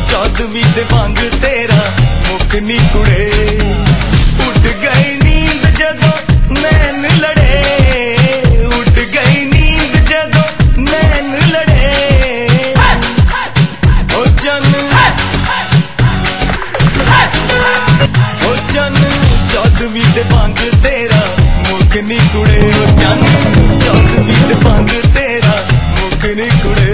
चौदहवीं दे वांग तेरा मुख नी कुड़े। उठ गई नींद जदों नैन लड़े, उठ गई नींद जदों नैन लड़े। ओ जन ओ जन चौदहवीं दे वांग तेरा मुख नी कुड़े। ओ जन चौदहवीं दे वांग तेरा मुख नी कुड़े।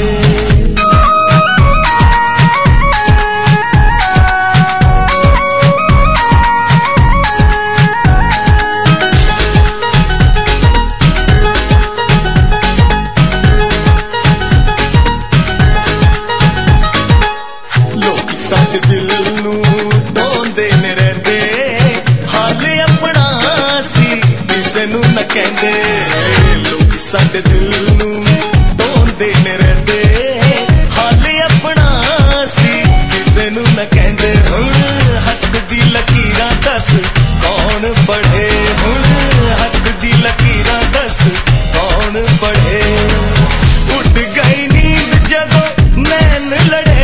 साडे दिल नूं ढोंदे ने रहिंदे, हाल अपना सी किसे नूं न कहंदे। लोग साडे दिल नूं ढोंदे ने रहिंदे, हाल अपना सी किसे नूं न कहंदे। हुण हथ दी लकीरां दस कौन पढ़े, हुण हथ दी लकीरां दस कौन पढ़े। उठ गई नींद जदों नैन लड़े,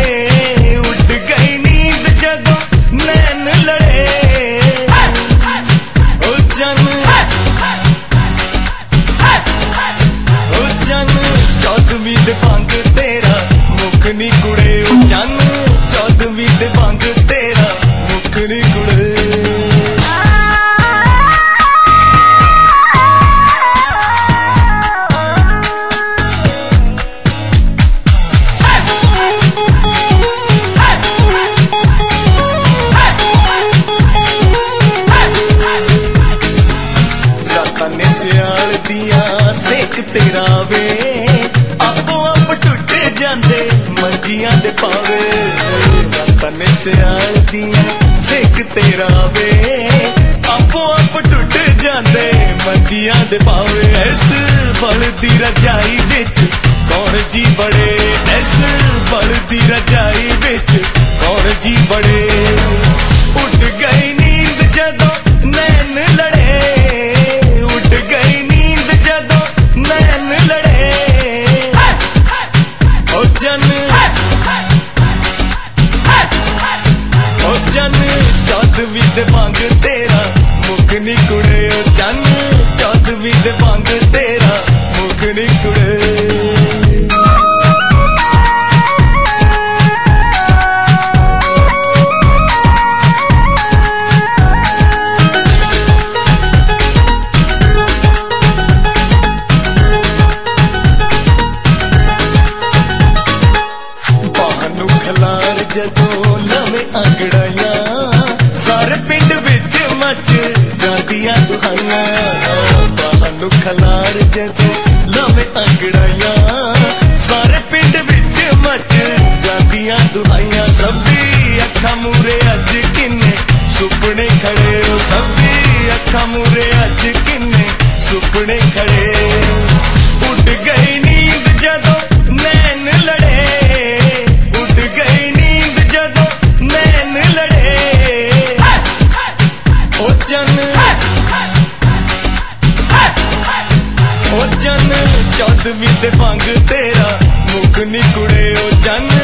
चौदहवीं दे वांग तेरा मुख नी कुड़े। ओ जन चौदहवीं दे वांग तेरा मुख नी कुड़े। रातां ने सियाल दिया सेक तेरा वे, मंजियां दे पावे। रातां ने सियाल दिया सेक तेरा वे, आपो आप टुट जांदे मंजियां दे पावे। इस बल दी रजाई विच कौन जी बड़े, इस बल दी रजाई विच कौन जी बड़े। उठ गई नींद जदों नैन लड़े, उठ गई नींद जदों नैन लड़े। ओ जन चौदहवीं दे वांग तेरा मुख नी कुड़े। ओ जन चौदहवीं दे वांग तेरा मुख नी कुड़े। बाहनू खलार जदों लवे अंगड़ाइयां, सारे पिंड विच मच जांदियां दुहाइयां। बाहनू खलार जदों लवे अंगड़ाइयां, सारे पिंड विच मच जांदियां दुहाइयां। सबदी अखां मूरे अज किन्ने सुपने खड़े, ओ सबदी अखां मूरे अज किन्ने सुपने खड़े। उठ गई नींद जदों नैन लड़े, उठ गई नींद जदों नैन लड़े। ओ जन चौदहवीं दे वांग तेरा मुख नी कुड़े। ओ जन